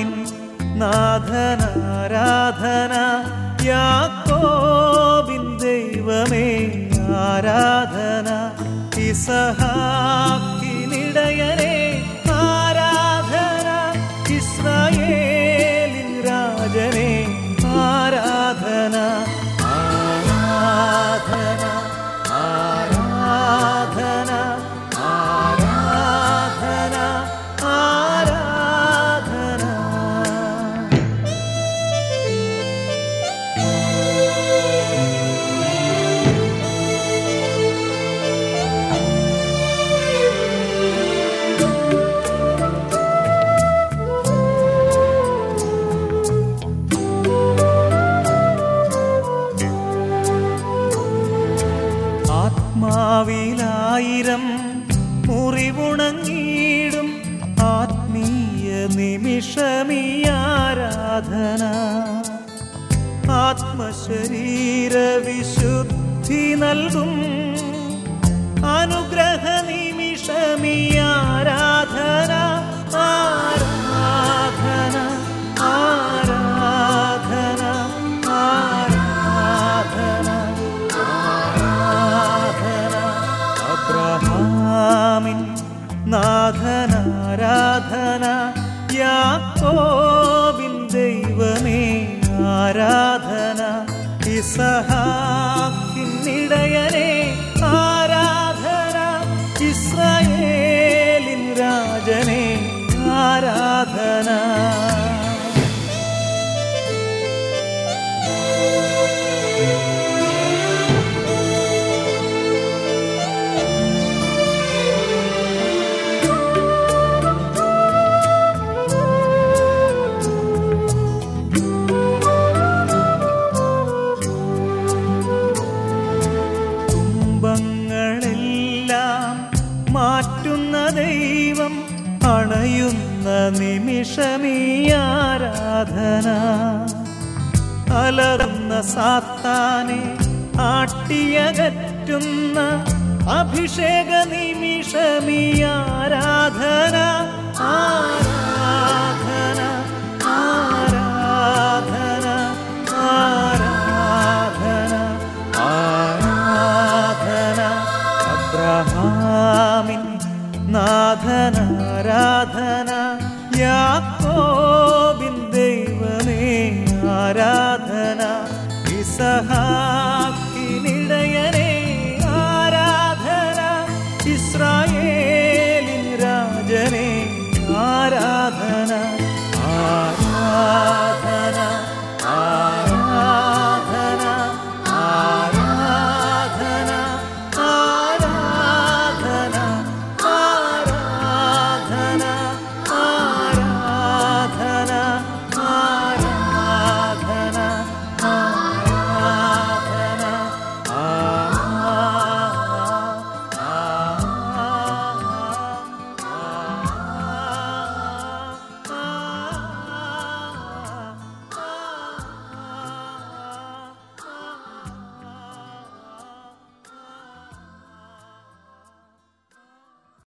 അബ്രഹാമിൻ നാഥനാരാധന, യാക്കോബിൻ ദൈവമേ ആരാധന, ഇസഹാക്കിനിടയനേ ആരാധന, ഇസ്രായേലിൻ രാജനേ ആരാധന. ആരാധന ആരാധന ആരാധന ആരാധന. ആത്മാവിലായിരം മുറിവുണങ്ങിയിടും ആത്മീയ നിമിഷമീ ആരാധന, ആത്മശരീര വിശുദ്ധി നൽകും അനുഗ്രഹ നിമിഷമീ ആരാധന. ആരാധന ആരാധന ആരാധന ആരാധന. അബ്രഹാമിൻ നാഥനാരാധന, യാക്കോബിൻ ദൈവമേ ആരാധന, ഇസഹാക്കിനിടയനേ ആരാധന, ഇസ്രായേലിൻ രാജനേ ആരാധന. തുമ്പങ്ങളെല്ലാം മാറ്റുന്ന ദൈവം അണയുന്ന നിമിഷമീ ആരാധന, അലറുന്ന സാത്താനെ ആട്ടിയകറ്റുന്ന അഭിഷേക നിമിഷമീ ആരാധന. ആരാധന